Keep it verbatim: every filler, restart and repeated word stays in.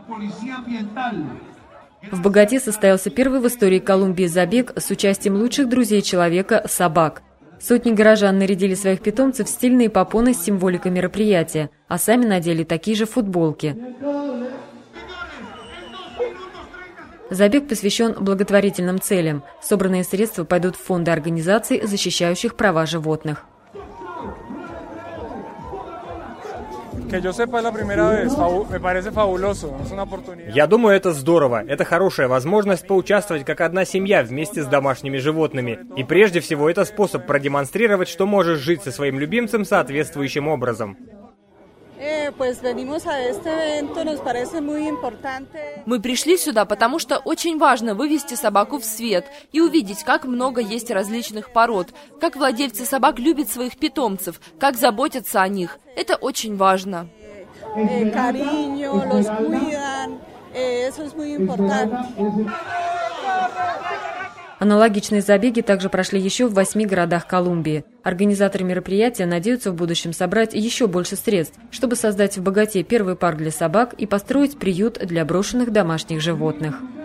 В Боготе состоялся первый в истории Колумбии забег с участием лучших друзей человека – собак. Сотни горожан нарядили своих питомцев в стильные попоны с символикой мероприятия, а сами надели такие же футболки. Забег посвящен благотворительным целям. Собранные средства пойдут в фонды организаций, защищающих права животных. Я думаю, это здорово. Это хорошая возможность поучаствовать как одна семья вместе с домашними животными. И прежде всего, это способ продемонстрировать, что можешь жить со своим любимцем соответствующим образом. Мы пришли сюда, потому что очень важно вывести собаку в свет и увидеть, как много есть различных пород, как владельцы собак любят своих питомцев, как заботятся о них. Это очень важно. Аналогичные забеги также прошли еще в восьми городах Колумбии. Организаторы мероприятия надеются в будущем собрать еще больше средств, чтобы создать в Боготе первый парк для собак и построить приют для брошенных домашних животных.